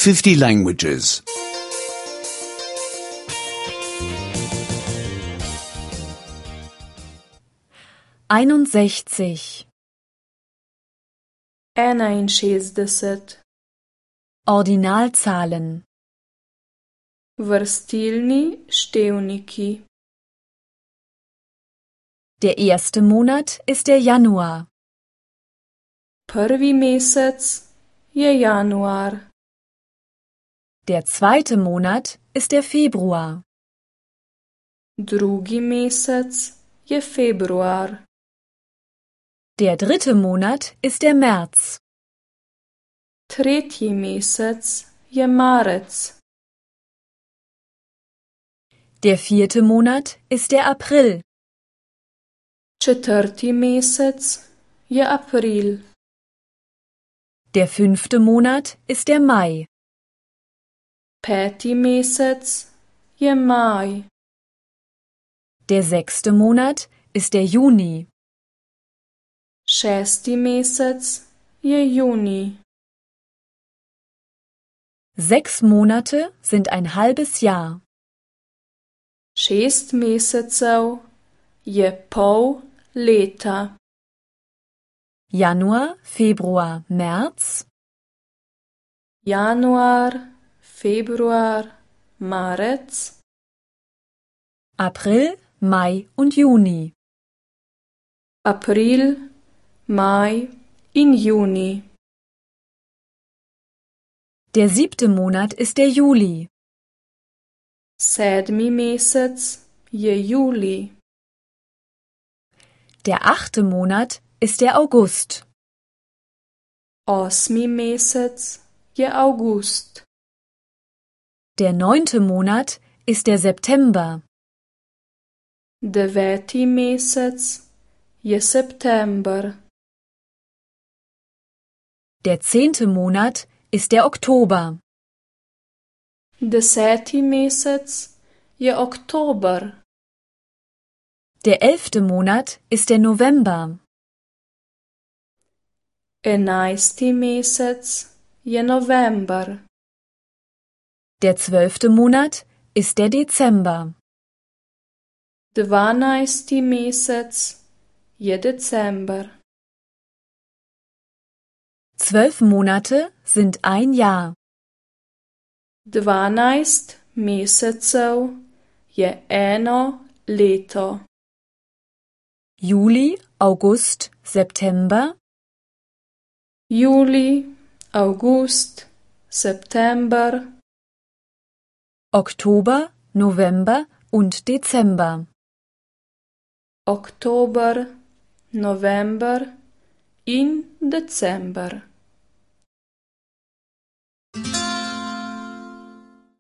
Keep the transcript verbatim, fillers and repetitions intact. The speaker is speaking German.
fifty languages. einundsechzig. enainšestdeset. Ordinalzahlen. Vrstilni števniki. Der erste Monat ist der Januar. Prvi mesec je januar. Der zweite Monat ist der Februar. Drugi mesec je februar. Der dritte Monat ist der März. Tretji mesec je marec. Der vierte Monat ist der April. Četrti mesec je april. Der fünfte Monat ist der Mai. Peti mesec je maj. Der sechste Monat ist der Juni. Šesti mesec je junij. Sechs Monate sind ein halbes Jahr. Šest mesecev je pol leta. Januar, Februar, März. Januar, februar, marec. April, Mai und Juni. April, maj in junij. Der siebte Monat ist der Juli. Sedmi mesec je julij. Der achte Monat ist der August. Osmi mesec je avgust. Der neunte Monat ist der September. Deveti mesec je september. Der zehnte Monat ist der Oktober. Deseti mesec je oktober. Der elfte Monat ist der November. Enajsti mesec je november. Der zwölfte Monat ist der Dezember. Dvanajsti mesec je december. Zwölf Monate sind ein Jahr. Dvanajst mesecev je eno leto. Juli, August, September. Julij, avgust, september. Oktober, November und Dezember. Oktober, november in december.